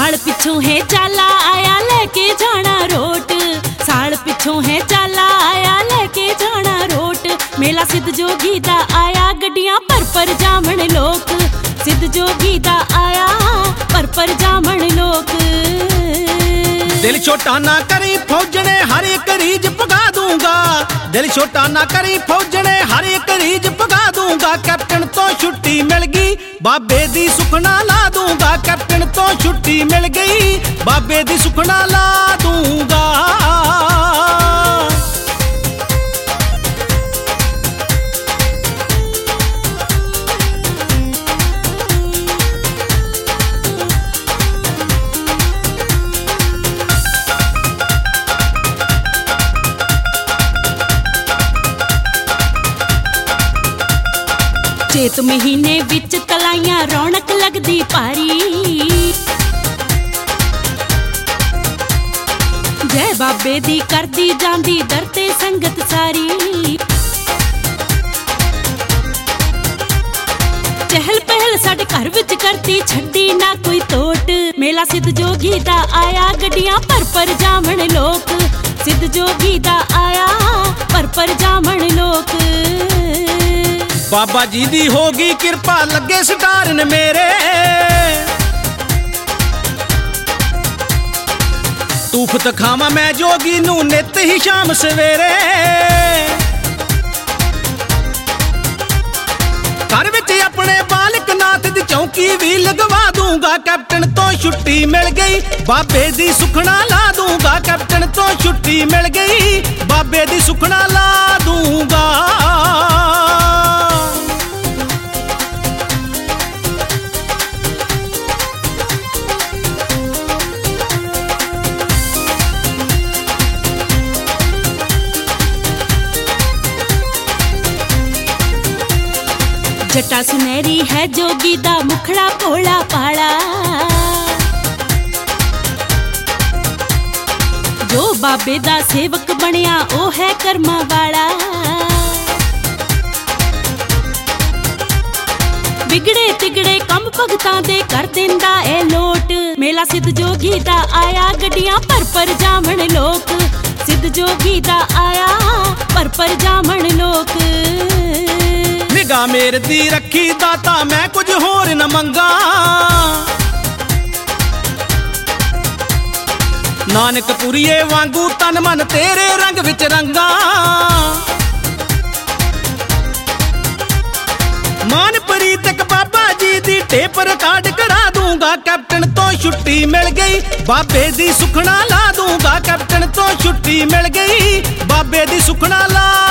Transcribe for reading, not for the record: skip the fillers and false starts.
साल पिछों है चाला आया लेके जाना रोट, साल पिछों है चाला आया लेके जाना रोट। मेला सिद्ध जोगी दा आया गड्डियां पर जामन लोक, सिद्ध जोगी दा आया पर जामन लोक। दिल छोटा ना करी फौजने हर एक रीज पुगा दूंगा, दिल छोटा ना करी फौजने हर एक रीज पुगा दूंगा। कैप्टन तो छुट्टी मिल गई बाबे दी सुखना ला दूंगा, कैप्टन तो छुट्टी मिल गई बाबे दी सुखना ला दूंगा। चेत महीने विच तलाइयां रौनक लगदी भारी, जय बाबे दी करदी जांदी दर ते संगत सारी। चहल पहल साडे घर विच करती छड्डी ना कोई तोट। मेला सिद्ध जोगी दा आया गड्डियां पर जामन लोक, सिद्ध जोगी दा आया पर जामन लोक। बाबा जी दी होगी कृपा लगे सटारन मेरे, तूफत खावा मैं जोगी नू नित ही शाम सवेरे। घर विच अपने बालक नाथ दी चौकी भी लगवा दूंगा, कैप्टन तो छुट्टी मिल गई बाबे दी सुखना ला दूंगा, कैप्टन तो छुट्टी मिल गई बाबे दी सुखना ला दूंगा। जटा सुनहरी है जोगी दा मुखड़ा भोला पाला, जो बाबे दा सेवक बनिया ओ है कर्मा वाला। बिगड़े तिगड़े कम भगतां दे कर देंदा ए लोट। मेला सिद्ध जोगी दा आया गड्डियां पर जामन लोक, सिद्ध जोगी दा आया पर जामन लोक। निगाह मेरे दी रखी दाता मैं कुछ होर न मंगा, नानक पुरिये वांगू तन मन तेरे रंग विच रंगा। मान प्रीतक बाबा जी दी टेप रिकॉर्ड करा दूंगा, कैप्टन तो छुट्टी मिल गई बाबे दी सुखना ला दूंगा, कैप्टन तो छुट्टी मिल गई बाबे दी सुखना ला